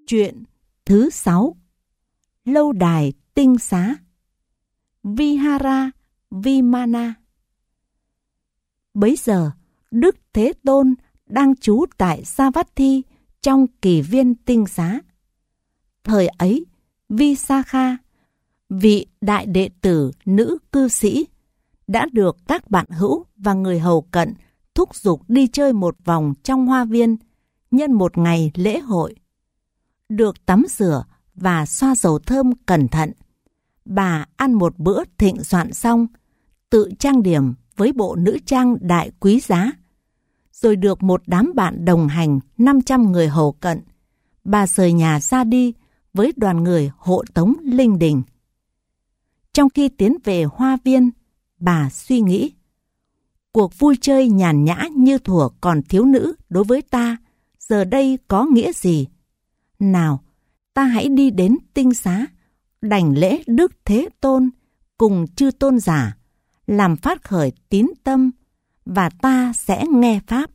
Chuyện thứ 6. Lâu đài tinh xá. Vihara Vimana. Bấy giờ, Đức Thế Tôn đang trú tại Savatthi trong kỳ viên tinh xá. Thời ấy, Visakha, vị đại đệ tử nữ cư sĩ, đã được các bạn hữu và người hầu cận thúc giục đi chơi một vòng trong hoa viên nhân một ngày lễ hội. Được tắm rửa và xoa dầu thơm cẩn thận, bà ăn một bữa thịnh soạn xong, tự trang điểm với bộ nữ trang đại quý giá, rồi được một đám bạn đồng hành 500 người hầu cận, bà rời nhà ra đi với đoàn người hộ tống linh đình. Trong khi tiến về hoa viên, bà suy nghĩ, cuộc vui chơi nhàn nhã như thuở còn thiếu nữ đối với ta giờ đây có nghĩa gì? Nào, ta hãy đi đến tinh xá, đảnh lễ Đức Thế Tôn cùng chư tôn giả, làm phát khởi tín tâm, và ta sẽ nghe pháp.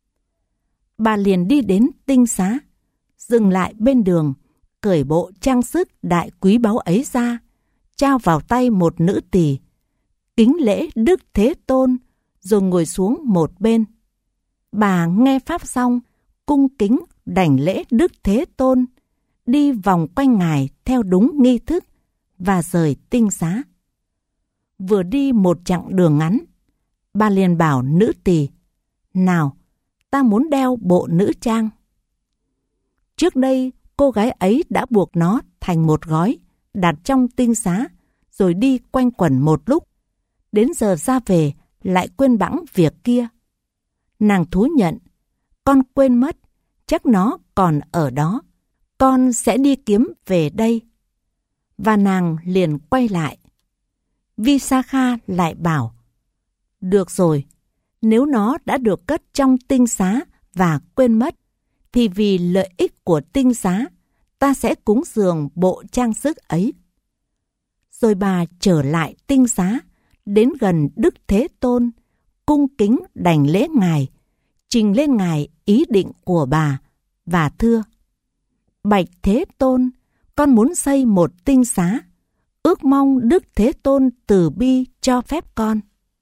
Bà liền đi đến tinh xá, dừng lại bên đường, cởi bộ trang sức đại quý báu ấy ra, trao vào tay một nữ tỳ, kính lễ Đức Thế Tôn, rồi ngồi xuống một bên. Bà nghe pháp xong, cung kính đảnh lễ Đức Thế Tôn, đi vòng quanh Ngài theo đúng nghi thức và rời tinh xá. Vừa đi một chặng đường ngắn, bà liền bảo nữ tỳ, nào, ta muốn đeo bộ nữ trang. Trước đây, cô gái ấy đã buộc nó thành một gói, đặt trong tinh xá, rồi đi quanh quẩn một lúc. Đến giờ ra về, lại quên bẵng việc kia. Nàng thú nhận, con quên mất, chắc nó còn ở đó. Con sẽ đi kiếm về đây. Và nàng liền quay lại. Visakha lại bảo, được rồi, nếu nó đã được cất trong tinh xá và quên mất, thì vì lợi ích của tinh xá, ta sẽ cúng dường bộ trang sức ấy. Rồi bà trở lại tinh xá, đến gần Đức Thế Tôn, cung kính đảnh lễ Ngài, trình lên Ngài ý định của bà, và thưa, bạch Thế Tôn, con muốn xây một tinh xá, ước mong Đức Thế Tôn từ bi cho phép con.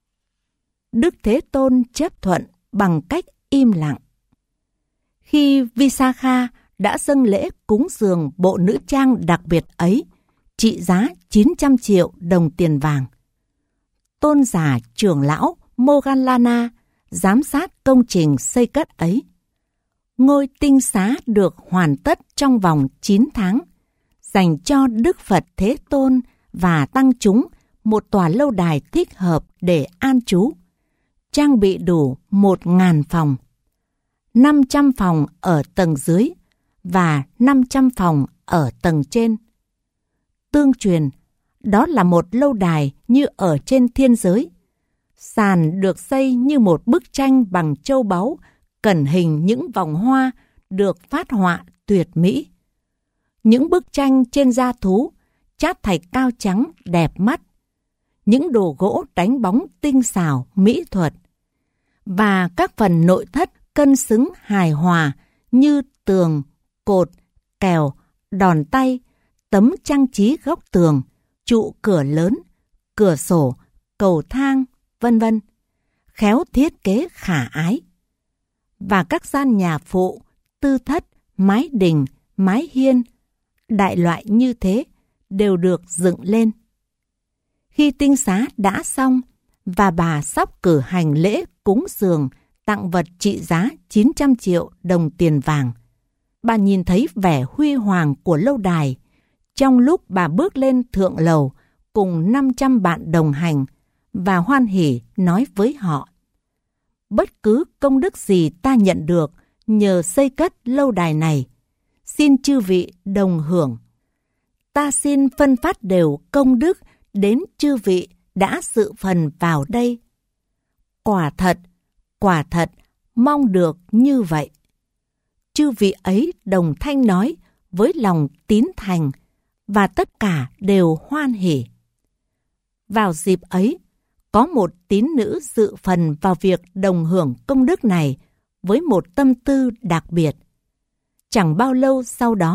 Đức Thế Tôn chấp thuận bằng cách im lặng. Khi Visakha đã dâng lễ cúng dường bộ nữ trang đặc biệt ấy, trị giá 900 triệu đồng tiền vàng, tôn giả trưởng lão Moggallana giám sát công trình xây cất ấy. Ngôi tinh xá được hoàn tất trong vòng 9 tháng, dành cho Đức Phật Thế Tôn và tăng chúng một tòa lâu đài thích hợp để an trú, trang bị đủ 1.000 phòng, 500 phòng ở tầng dưới và 500 phòng ở tầng trên. Tương truyền, đó là một lâu đài như ở trên thiên giới. Sàn được xây như một bức tranh bằng châu báu, cẩn hình những vòng hoa được phát họa tuyệt mỹ. Những bức tranh trên da thú, chát thạch cao trắng đẹp mắt. Những đồ gỗ đánh bóng tinh xảo mỹ thuật. Và các phần nội thất cân xứng hài hòa như tường, cột, kèo, đòn tay, tấm trang trí góc tường, trụ cửa lớn, cửa sổ, cầu thang, vân vân, khéo thiết kế khả ái. Và các gian nhà phụ, tư thất, mái đình, mái hiên, đại loại như thế đều được dựng lên. Khi tinh xá đã xong và bà sắp cử hành lễ cúng dường tặng vật trị giá 900 triệu đồng tiền vàng, bà nhìn thấy vẻ huy hoàng của lâu đài trong lúc bà bước lên thượng lầu cùng 500 bạn đồng hành và hoan hỉ nói với họ, bất cứ công đức gì ta nhận được nhờ xây cất lâu đài này, xin chư vị đồng hưởng. Ta xin phân phát đều công đức đến chư vị đã dự phần vào đây. Quả thật, mong được như vậy. Chư vị ấy đồng thanh nói với lòng tín thành, và tất cả đều hoan hỉ. Vào dịp ấy, có một tín nữ dự phần vào việc đồng hưởng công đức này với một tâm tư đặc biệt. Chẳng bao lâu sau đó,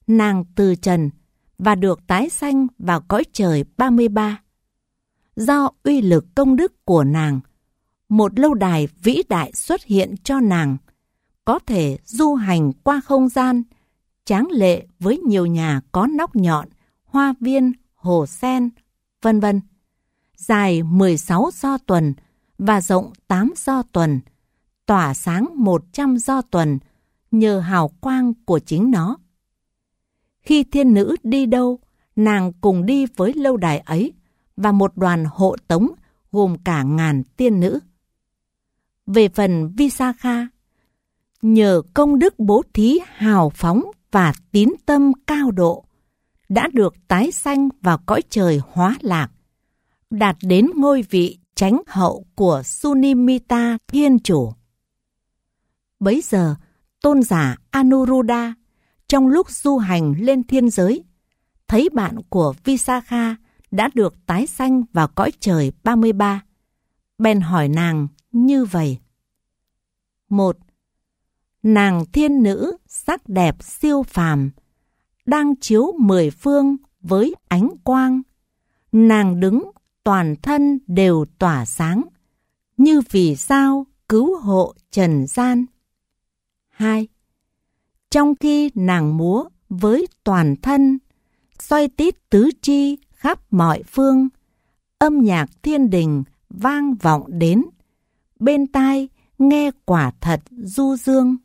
nàng từ trần và được tái sanh vào cõi trời 33. Do uy lực công đức của nàng, một lâu đài vĩ đại xuất hiện cho nàng, có thể du hành qua không gian, tráng lệ với nhiều nhà có nóc nhọn, hoa viên, hồ sen, vân vân. Dài 16 do tuần và rộng 8 do tuần, tỏa sáng 100 do tuần nhờ hào quang của chính nó. Khi thiên nữ đi đâu, nàng cùng đi với lâu đài ấy và một đoàn hộ tống gồm cả ngàn tiên nữ. Về phần Visakha, nhờ công đức bố thí hào phóng và tín tâm cao độ, đã được tái sanh vào cõi trời hóa lạc, đạt đến ngôi vị chánh hậu của Sunimita Thiên Chủ. Bấy giờ, tôn giả Anuruddha, trong lúc du hành lên thiên giới, thấy bạn của Visakha đã được tái sanh vào cõi trời 33, bèn hỏi nàng như vậy. 1. Nàng thiên nữ sắc đẹp siêu phàm, đang chiếu 10 phương với ánh quang. Nàng đứng toàn thân đều tỏa sáng, như vì sao cứu hộ trần gian. 2. Trong khi nàng múa với toàn thân, xoay tít tứ chi khắp mọi phương, âm nhạc thiên đình vang vọng đến, bên tai nghe quả thật du dương.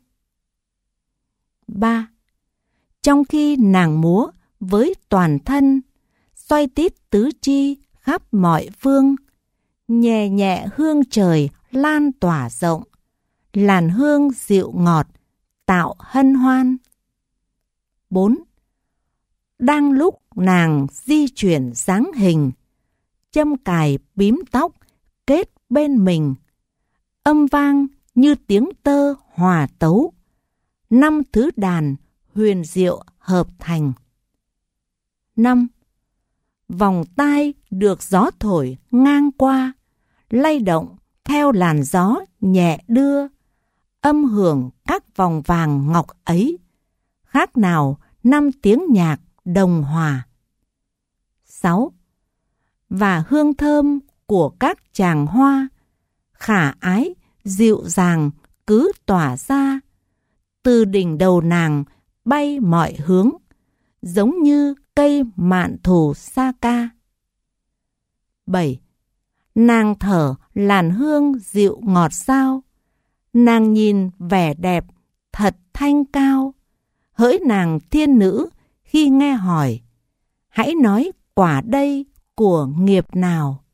3. Trong khi nàng múa với toàn thân, xoay tít tứ chi khắp mọi phương, nhẹ nhẹ hương trời lan tỏa rộng, làn hương dịu ngọt tạo hân hoan. 4. Đang lúc nàng di chuyển dáng hình, châm cài bím tóc kết bên mình, âm vang như tiếng tơ hòa tấu, 5 thứ đàn huyền diệu hợp thành. 5. Vòng tai được gió thổi ngang qua, lay động theo làn gió nhẹ đưa, âm hưởng các vòng vàng ngọc ấy, khác nào 5 tiếng nhạc đồng hòa. 6. Và hương thơm của các chàng hoa, khả ái, dịu dàng cứ tỏa ra, từ đỉnh đầu nàng bay mọi hướng, giống như cây mạn thù sa ca. 7. Nàng thở làn hương dịu ngọt sao, nàng nhìn vẻ đẹp thật thanh cao, hỡi nàng thiên nữ khi nghe hỏi, hãy nói quả đây của nghiệp nào.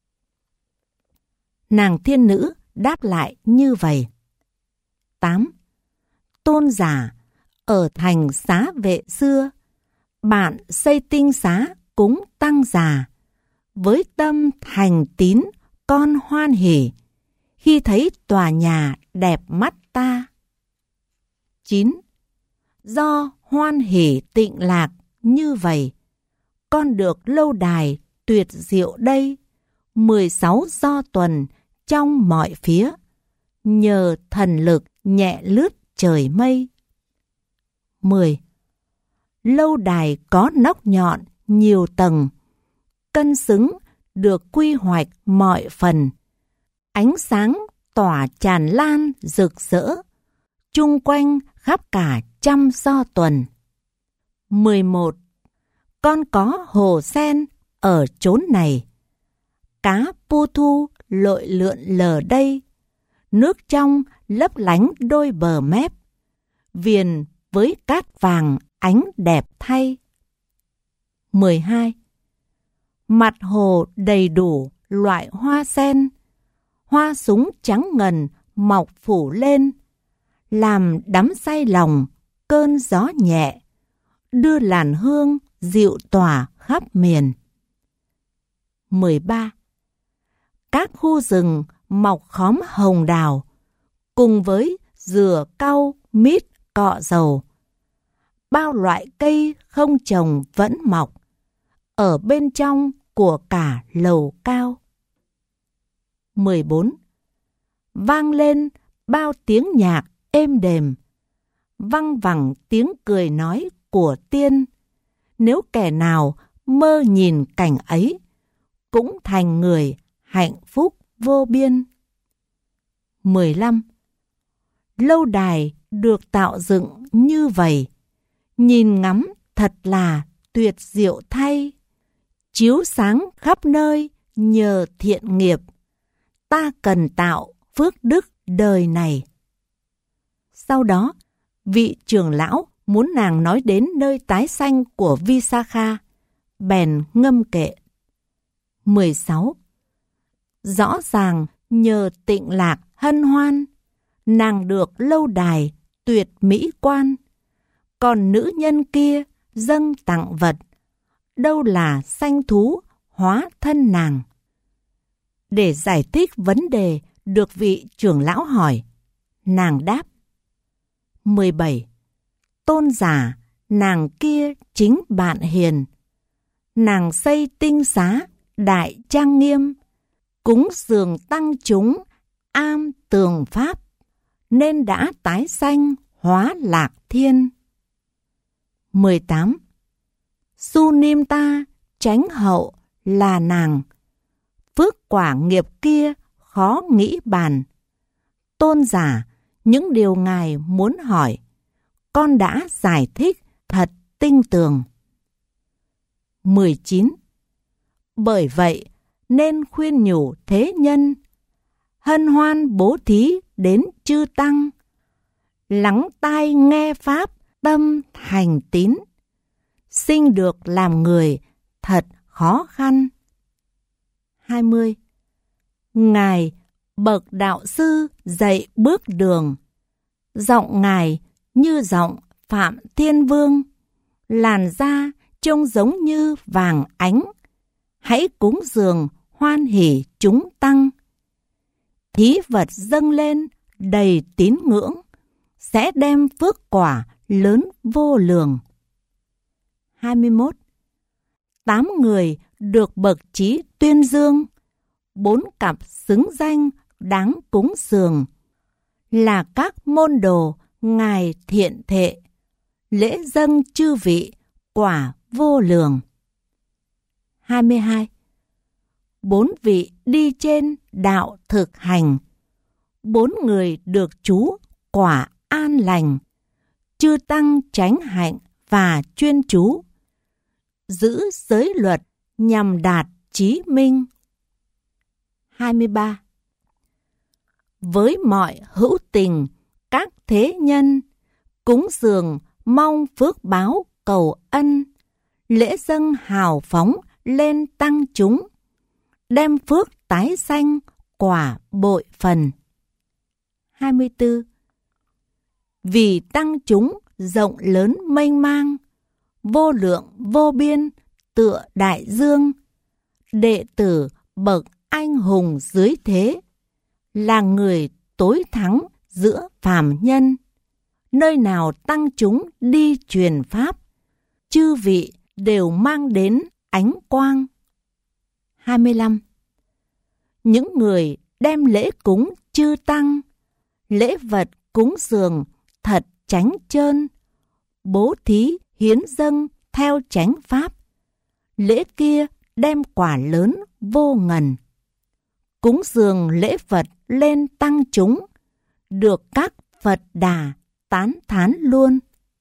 Nàng thiên nữ đáp lại như vậy. 8. Tôn giả, ở thành Xá Vệ xưa, bạn xây tinh xá cúng tăng già, với tâm thành tín con hoan hỉ, khi thấy tòa nhà đẹp mắt ta. 9. Do hoan hỉ tịnh lạc như vậy, con được lâu đài tuyệt diệu đây, 16 do tuần trong mọi phía, nhờ thần lực nhẹ lướt trời mây. 10. Lâu đài có nóc nhọn nhiều tầng, cân xứng được quy hoạch mọi phần, ánh sáng tỏa tràn lan rực rỡ, chung quanh khắp cả 100 do tuần. 11. Con có hồ sen ở chốn này, cá pu thu lội lượn lờ đây, nước trong lấp lánh đôi bờ mép, viền với cát vàng ánh đẹp thay. 12. Mặt hồ đầy đủ loại hoa sen, hoa súng trắng ngần mọc phủ lên, làm đắm say lòng cơn gió nhẹ, đưa làn hương dịu tỏa khắp miền. 13. Các khu rừng mọc khóm hồng đào, cùng với dừa cau mít cọ dầu. Bao loại cây không trồng vẫn mọc, ở bên trong của cả lầu cao. 14. Vang lên bao tiếng nhạc êm đềm, văng vẳng tiếng cười nói của tiên. Nếu kẻ nào mơ nhìn cảnh ấy, cũng thành người hạnh phúc vô biên. 15. Lâu đài được tạo dựng như vậy, nhìn ngắm thật là tuyệt diệu thay. Chiếu sáng khắp nơi nhờ thiện nghiệp, ta cần tạo phước đức đời này. Sau đó, vị trưởng lão muốn nàng nói đến nơi tái sanh của Visakha, bèn ngâm kệ. 16. Rõ ràng nhờ tịnh lạc hân hoan, nàng được lâu đài tuyệt mỹ quan. Còn nữ nhân kia dâng tặng vật, đâu là sanh thú hóa thân nàng. Để giải thích vấn đề được vị trưởng lão hỏi, nàng đáp. 17. Tôn giả, nàng kia chính bạn hiền. Nàng xây tinh xá đại trang nghiêm, cúng dường tăng chúng am tường pháp, nên đã tái sanh hóa lạc thiên. 18. Su Nim ta chánh hậu là nàng, phước quả nghiệp kia khó nghĩ bàn. Tôn giả, những điều ngài muốn hỏi, con đã giải thích thật tinh tường. 19. Bởi vậy nên khuyên nhủ thế nhân, hân hoan bố thí đến chư tăng, lắng tai nghe pháp tâm thành tín, sinh được làm người thật khó khăn. 20. Ngài bậc đạo sư dạy bước đường, giọng ngài như giọng Phạm Thiên Vương, làn da trông giống như vàng ánh. Hãy cúng dường hoan hỉ chúng tăng, thí vật dâng lên đầy tín ngưỡng, sẽ đem phước quả lớn vô lượng. 21. 8 người được bậc trí tuyên dương, 4 cặp xứng danh đáng cúng dường, là các môn đồ ngài thiện thệ, lễ dâng chư vị quả vô lượng. 22. 4 vị đi trên đạo thực hành, 4 người được trú quả an lành, chư tăng chánh hạnh và chuyên chú, giữ giới luật nhằm đạt chí minh. 23. Với mọi hữu tình các thế nhân, cúng dường mong phước báo cầu ân, lễ dâng hào phóng lên tăng chúng, đem phước tái sanh quả bội phần. 24. Vì tăng chúng rộng lớn mênh mang, vô lượng vô biên tựa đại dương, đệ tử bậc anh hùng dưới thế, là người tối thắng giữa phàm nhân. Nơi nào tăng chúng đi truyền pháp, chư vị đều mang đến ánh quang. 25. Những người đem lễ cúng chư tăng, lễ vật cúng dường thật chánh chơn, bố thí hiến dâng theo chánh pháp, lễ kia đem quả lớn vô ngần. Cúng dường lễ vật lên tăng chúng, được các Phật Đà tán thán luôn.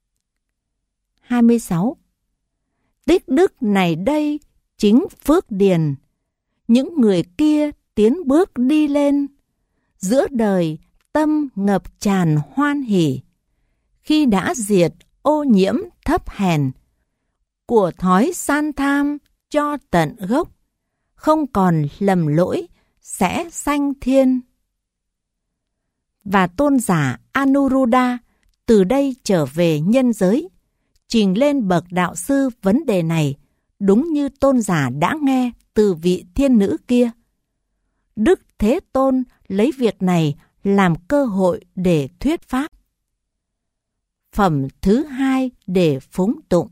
26. Tích đức này đây chính phước điền, những người kia tiến bước đi lên, giữa đời tâm ngập tràn hoan hỉ, khi đã diệt ô nhiễm thấp hèn, của thói san tham cho tận gốc, không còn lầm lỗi sẽ sanh thiên. Và tôn giả Anuruddha từ đây trở về nhân giới, trình lên bậc đạo sư vấn đề này, đúng như tôn giả đã nghe từ vị thiên nữ kia. Đức Thế Tôn lấy việc này làm cơ hội để thuyết pháp. Phẩm thứ 2 để phúng tụng.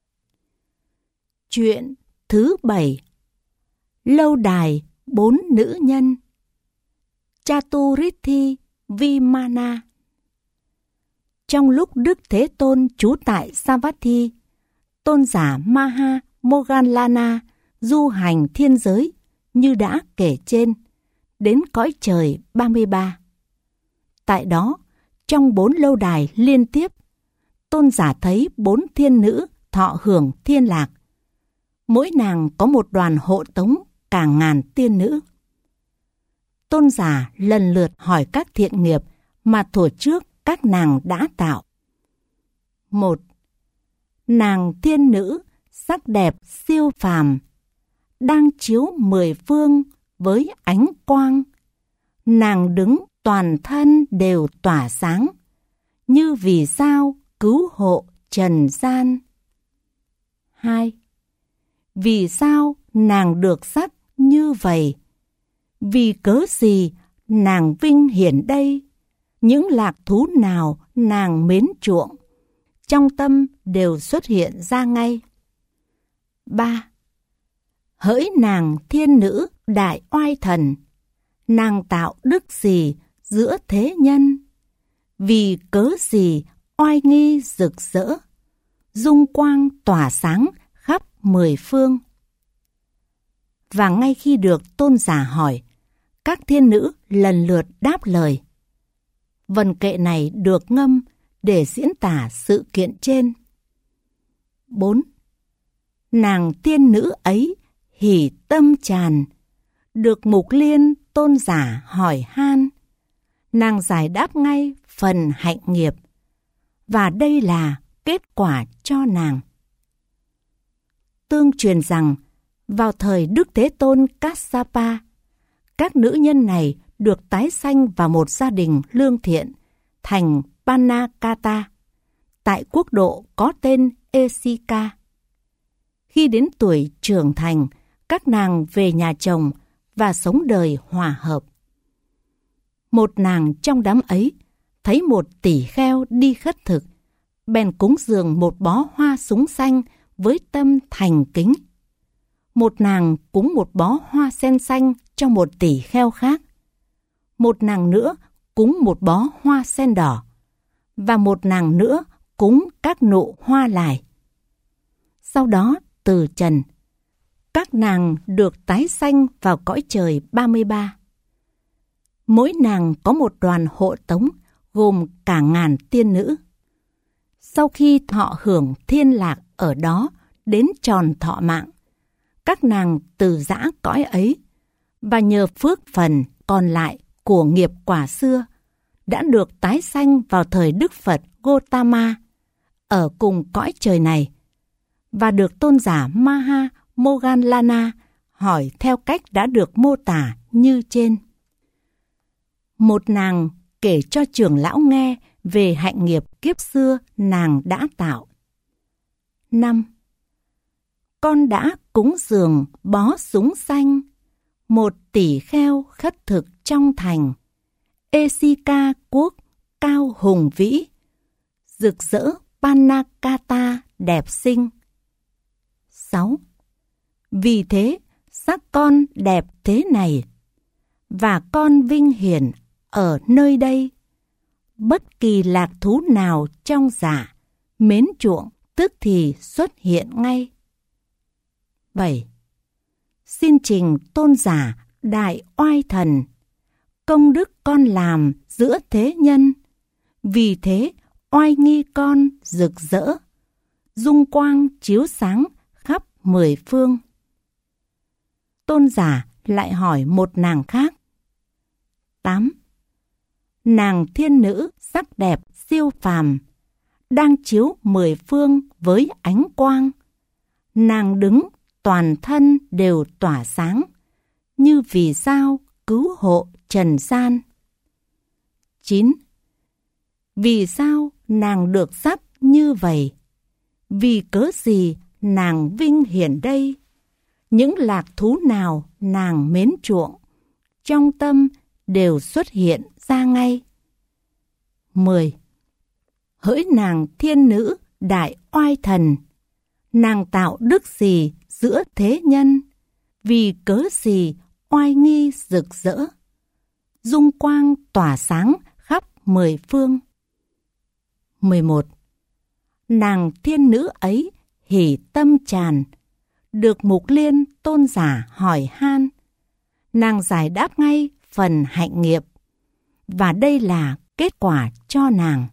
Chuyện thứ 7. Lâu đài 4 nữ nhân. Chaturiththi Vimana. trong lúc Đức Thế Tôn trú tại Savatthi, tôn giả Maha Moggallana du hành thiên giới như đã kể trên, đến cõi trời 33. Tại đó, trong 4 lâu đài liên tiếp, tôn giả thấy 4 thiên nữ thọ hưởng thiên lạc. Mỗi nàng có một đoàn hộ tống cả ngàn tiên nữ. Tôn giả lần lượt hỏi các thiện nghiệp mà thuở trước các nàng đã tạo. 1. Nàng thiên nữ sắc đẹp siêu phàm, đang chiếu 10 phương với ánh quang. Nàng đứng toàn thân đều tỏa sáng, như vì sao cứu hộ trần gian. 2. Vì sao nàng được sắc như vậy? Vì cớ gì nàng vinh hiển đây? Những lạc thú nào nàng mến chuộng, trong tâm đều xuất hiện ra ngay. 3. Hỡi nàng thiên nữ đại oai thần, nàng tạo đức gì giữa thế nhân? Vì cớ gì oai nghi rực rỡ, dung quang tỏa sáng khắp 10 phương? Và ngay khi được tôn giả hỏi, các thiên nữ lần lượt đáp lời. Vần kệ này được ngâm để diễn tả sự kiện trên. 4. Nàng tiên nữ ấy hỉ tâm tràn, được Mục Liên tôn giả hỏi han. Nàng giải đáp ngay phần hạnh nghiệp, và đây là kết quả cho nàng. Tương truyền rằng, vào thời Đức Thế Tôn Kassapa, các nữ nhân này được tái sanh vào một gia đình lương thiện thành Panakata, tại quốc độ có tên Esika. Khi đến tuổi trưởng thành, các nàng về nhà chồng và sống đời hòa hợp. Một nàng trong đám ấy thấy một tỷ kheo đi khất thực, bèn cúng dường một bó hoa súng xanh với tâm thành kính. Một nàng cúng một bó hoa sen xanh cho một tỷ kheo khác. Một nàng nữa cúng một bó hoa sen đỏ, và một nàng nữa cúng các nụ hoa lài. Sau đó từ trần, các nàng được tái sanh vào cõi trời 33. Mỗi nàng có một đoàn hộ tống gồm cả ngàn tiên nữ. Sau khi thọ hưởng thiên lạc ở đó đến tròn thọ mạng, các nàng từ giã cõi ấy, và nhờ phước phần còn lại của nghiệp quả xưa, đã được tái sanh vào thời Đức Phật Gotama, ở cùng cõi trời này, và được tôn giả Maha Moggallana hỏi theo cách đã được mô tả như trên. Một nàng kể cho trưởng lão nghe về hạnh nghiệp kiếp xưa nàng đã tạo. 5. Con đã cúng dường bó súng xanh, một tỷ kheo khất thực trong thành. Esika quốc cao hùng vĩ, rực rỡ Panakata đẹp xinh. 6. Vì thế sắc con đẹp thế này, và con vinh hiển ở nơi đây. Bất kỳ lạc thú nào trong dạ mến chuộng tức thì xuất hiện ngay. 7. Xin trình tôn giả đại oai thần, công đức con làm giữa thế nhân, vì thế oai nghi con rực rỡ, dung quang chiếu sáng khắp 10 phương. Tôn giả lại hỏi một nàng khác. 8. Nàng thiên nữ sắc đẹp siêu phàm, đang chiếu 10 phương với ánh quang. Nàng đứng toàn thân đều tỏa sáng, như vì sao cứu hộ trần gian. 9. Vì sao nàng được sắc như vậy? Vì cớ gì nàng vinh hiển đây? Những lạc thú nào nàng mến chuộng, trong tâm đều xuất hiện ra ngay. 10. Hỡi nàng thiên nữ đại oai thần, nàng tạo đức gì giữa thế nhân? Vì cớ gì oai nghi rực rỡ, dung quang tỏa sáng khắp 10 phương? 11. Nàng thiên nữ ấy hỉ tâm tràn, được Mục Liên tôn giả hỏi han. Nàng giải đáp ngay phần hạnh nghiệp, và đây là kết quả cho nàng.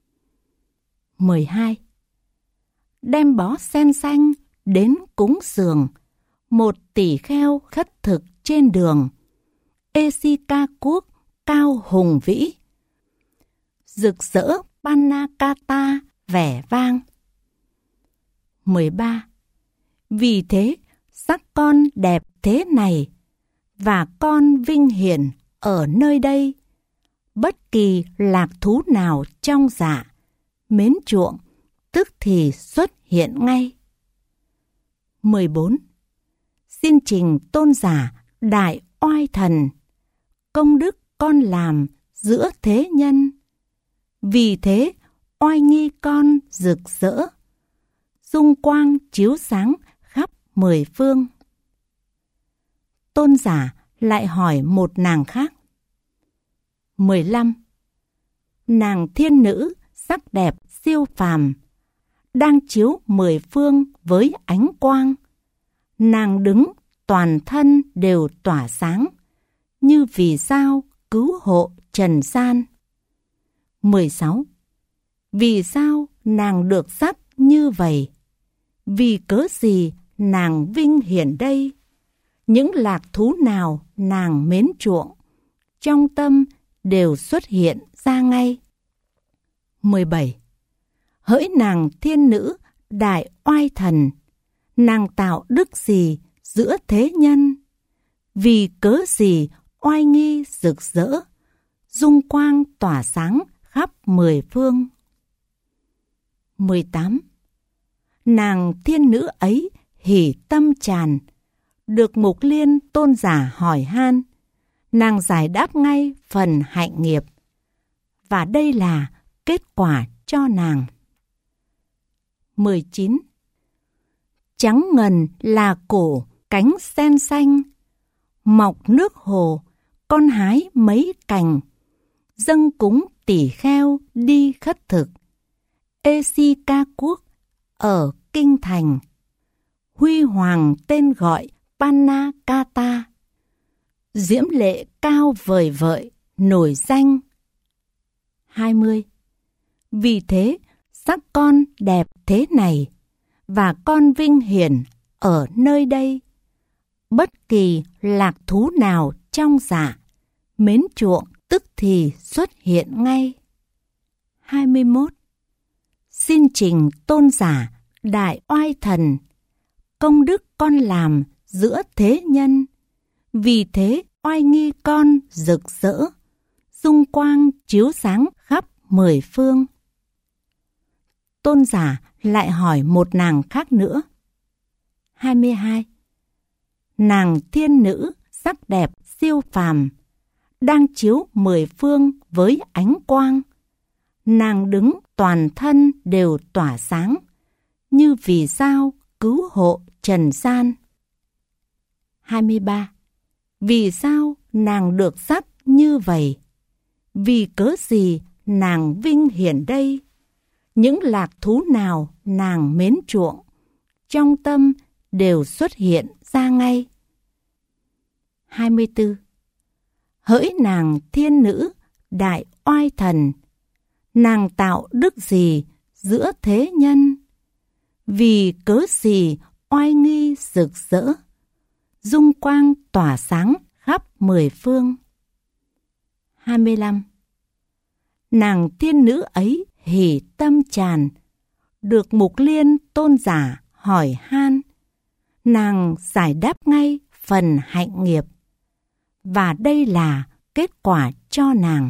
12. Đem bó sen xanh đến cúng dường, một tỷ kheo khất thực trên đường. Ê-si-ca quốc cao hùng vĩ, rực rỡ Panakata vẻ vang. 13. Vì thế, sắc con đẹp thế này, và con vinh hiển ở nơi đây. Bất kỳ lạc thú nào trong dạ, mến chuộng, tức thì xuất hiện ngay. 14. Xin trình tôn giả đại oai thần, công đức con làm giữa thế nhân. Vì thế, oai nghi con rực rỡ, dung quang chiếu sáng khắp mười phương. Tôn giả lại hỏi một nàng khác. 15. Nàng thiên nữ sắc đẹp siêu phàm, đang chiếu mười phương với ánh quang. Nàng đứng toàn thân đều tỏa sáng, như vì sao cứu hộ trần gian. 16. Vì sao nàng được sắc như vậy? Vì cớ gì nàng vinh hiển đây? Những lạc thú nào nàng mến chuộng, trong tâm đều xuất hiện ra ngay. 17. Hỡi nàng thiên nữ đại oai thần, nàng tạo đức gì giữa thế nhân? Vì cớ gì oai nghi rực rỡ, dung quang tỏa sáng khắp mười phương. 18. Nàng thiên nữ ấy hỉ tâm tràn, được Mục Liên tôn giả hỏi han. Nàng giải đáp ngay phần hạnh nghiệp, và đây là kết quả cho nàng. 19. Trắng ngần là cổ cánh sen xanh, mọc nước hồ con hái mấy cành, dâng cúng tỷ kheo đi khất thực. Ê-si-ca quốc ở kinh thành, huy hoàng tên gọi Panakata, diễm lệ cao vời vợi nổi danh. 20. Vì thế, sắc con đẹp thế này, và con vinh hiển ở nơi đây. Bất kỳ lạc thú nào trong dạ, mến chuộng tức thì xuất hiện ngay. 21. Xin trình tôn giả đại oai thần, công đức con làm giữa thế nhân. Vì thế oai nghi con rực rỡ, dung quang chiếu sáng khắp mười phương. Tôn giả lại hỏi một nàng khác nữa. 22. Nàng thiên nữ sắc đẹp siêu phàm, đang chiếu mười phương với ánh quang. Nàng đứng toàn thân đều tỏa sáng, như vì sao cứu hộ trần gian. 23. Vì sao nàng được sắc như vậy? Vì cớ gì nàng vinh hiển đây? Những lạc thú nào nàng mến chuộng, trong tâm đều xuất hiện ra ngay. 24. Hỡi nàng thiên nữ đại oai thần, nàng tạo đức gì giữa thế nhân? Vì cớ gì oai nghi rực rỡ, dung quang tỏa sáng khắp mười phương. 25. Nàng thiên nữ ấy hỉ tâm tràn, được Mục Liên tôn giả hỏi han. Nàng giải đáp ngay phần hạnh nghiệp, và đây là kết quả cho nàng.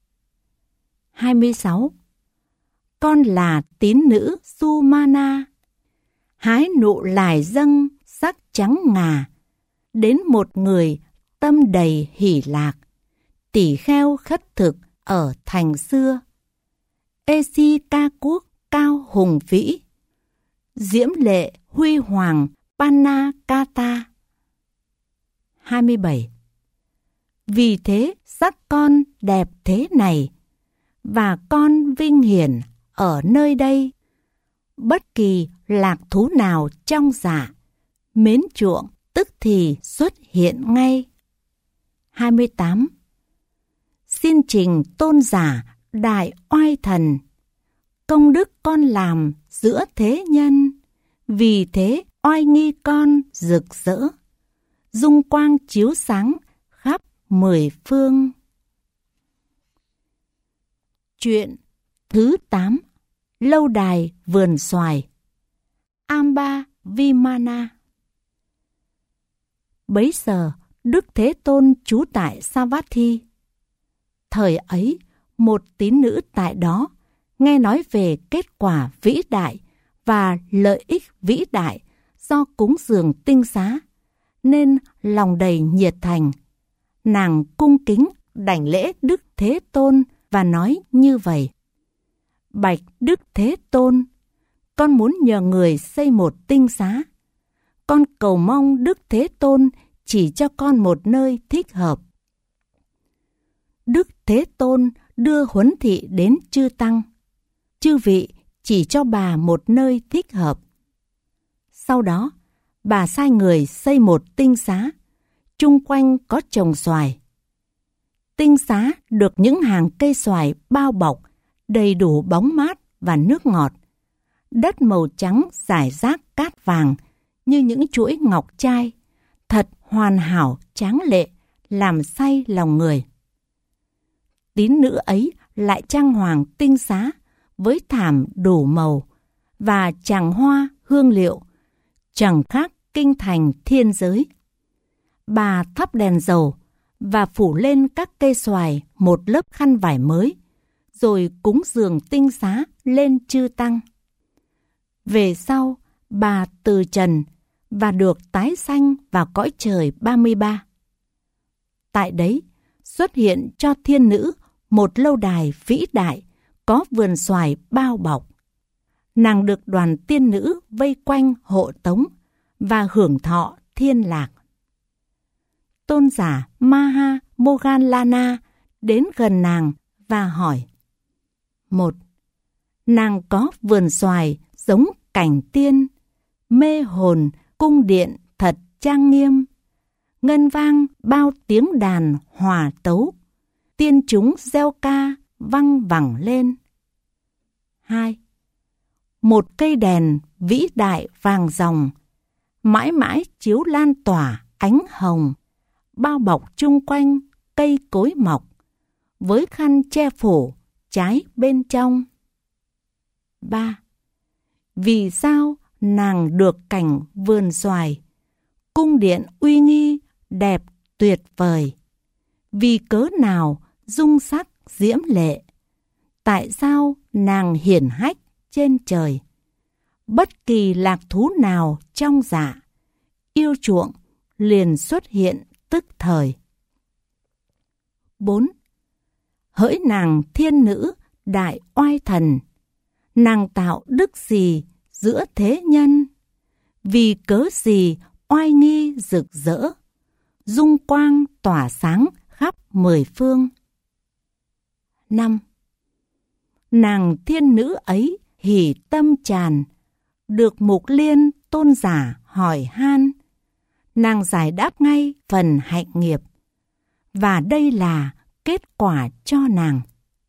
26. Con là tín nữ Sumana, hái nụ lài dâng sắc trắng ngà, đến một người tâm đầy hỷ lạc, tỷ kheo khất thực ở thành xưa. Ê-si-ca quốc cao hùng vĩ, diễm lệ huy hoàng Panakata. 27. Vì thế sắc con đẹp thế này, và con vinh hiển ở nơi đây. Bất kỳ lạc thú nào trong dạ, mến chuộng tức thì xuất hiện ngay. 28. Xin trình tôn giả đại oai thần, công đức con làm giữa thế nhân, vì thế oai nghi con rực rỡ, dung quang chiếu sáng khắp mười phương. Chuyện thứ 8. Lâu đài vườn xoài. Amba Vimana. Bấy giờ Đức Thế Tôn trú tại Savatthi. Thời ấy, một tín nữ tại đó nghe nói về kết quả vĩ đại và lợi ích vĩ đại do cúng dường tinh xá, nên lòng đầy nhiệt thành. Nàng cung kính đảnh lễ Đức Thế Tôn và nói như vậy: Bạch Đức Thế Tôn, con muốn nhờ người xây một tinh xá. Con cầu mong Đức Thế Tôn chỉ cho con một nơi thích hợp. Đức Thế Tôn đưa huấn thị đến chư tăng. Chư vị chỉ cho bà một nơi thích hợp. Sau đó, bà sai người xây một tinh xá, chung quanh có trồng xoài. Tinh xá được những hàng cây xoài bao bọc, đầy đủ bóng mát và nước ngọt. Đất màu trắng rải rác cát vàng như những chuỗi ngọc trai, thật hoàn hảo tráng lệ, làm say lòng người. Tín nữ ấy lại trang hoàng tinh xá với thảm đủ màu và tràng hoa hương liệu, chẳng khác kinh thành thiên giới. Bà thắp đèn dầu và phủ lên các cây xoài một lớp khăn vải mới, rồi cúng dường tinh xá lên chư tăng. Về sau, bà từ trần và được tái sanh vào cõi trời 33. Tại đấy, xuất hiện cho thiên nữ một lâu đài vĩ đại, có vườn xoài bao bọc. Nàng được đoàn tiên nữ vây quanh hộ tống và hưởng thọ thiên lạc. Tôn giả Maha Moggallana đến gần nàng và hỏi: 1. Nàng có vườn xoài giống cảnh tiên, mê hồn cung điện thật trang nghiêm, ngân vang bao tiếng đàn hòa tấu, tiên chúng reo ca văng vẳng lên. 2. Một cây đèn vĩ đại vàng ròng, mãi mãi chiếu lan tỏa ánh hồng, bao bọc chung quanh cây cối mọc, với khăn che phủ trái bên trong. 3. Vì sao nàng được cảnh vườn xoài, cung điện uy nghi đẹp tuyệt vời? Vì cớ nào dung sắc diễm lệ? Tại sao nàng hiển hách trên trời? Bất kỳ lạc thú nào trong dạ, yêu chuộng liền xuất hiện tức thời. 4. Hỡi nàng thiên nữ đại oai thần, nàng tạo đức gì giữa thế nhân? Vì cớ gì oai nghi rực rỡ, dung quang tỏa sáng khắp mười phương? 5. Nàng thiên nữ ấy hỉ tâm tràn, được Mục Liên tôn giả hỏi han. Nàng giải đáp ngay phần hạnh nghiệp, và đây là kết quả cho nàng.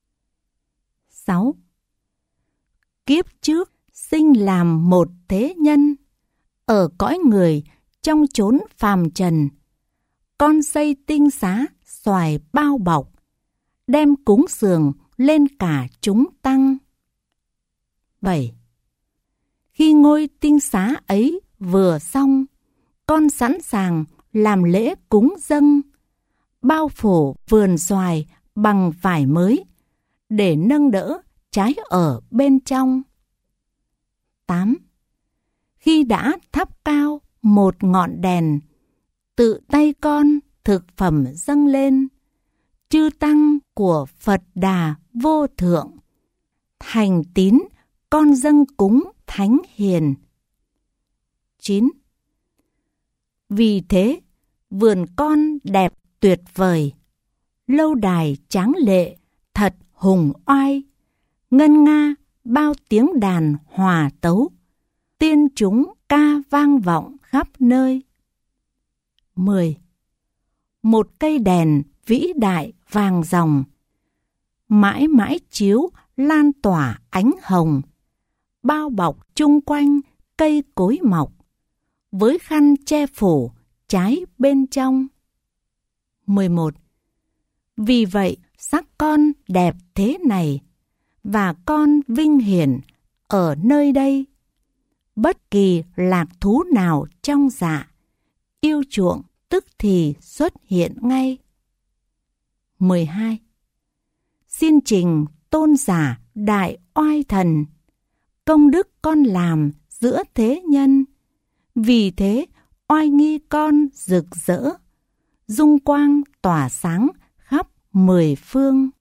6. Kiếp trước sinh làm một thế nhân, ở cõi người trong chốn phàm trần, con xây tinh xá xoài bao bọc, đem cúng dường lên cả chúng tăng. 7. Khi ngôi tinh xá ấy vừa xong, con sẵn sàng làm lễ cúng dâng, bao phủ vườn xoài bằng vải mới, để nâng đỡ trái ở bên trong. 8. Khi đã thắp cao một ngọn đèn, tự tay con thực phẩm dâng lên, chư tăng của Phật Đà vô thượng, thành tín con dâng cúng thánh hiền. 9. Vì thế, vườn con đẹp tuyệt vời, lâu đài tráng lệ, thật hùng oai, ngân nga bao tiếng đàn hòa tấu, tiên chúng ca vang vọng khắp nơi. 10. Một cây đèn vĩ đại vàng ròng, mãi mãi chiếu lan tỏa ánh hồng, bao bọc chung quanh cây cối mọc, với khăn che phủ trái bên trong. 11. Vì vậy sắc con đẹp thế này, và con vinh hiển ở nơi đây. Bất kỳ lạc thú nào trong dạ, yêu chuộng tức thì xuất hiện ngay. 12. Xin trình tôn giả đại oai thần, công đức con làm giữa thế nhân, vì thế oai nghi con rực rỡ, dung quang tỏa sáng khắp 10 phương.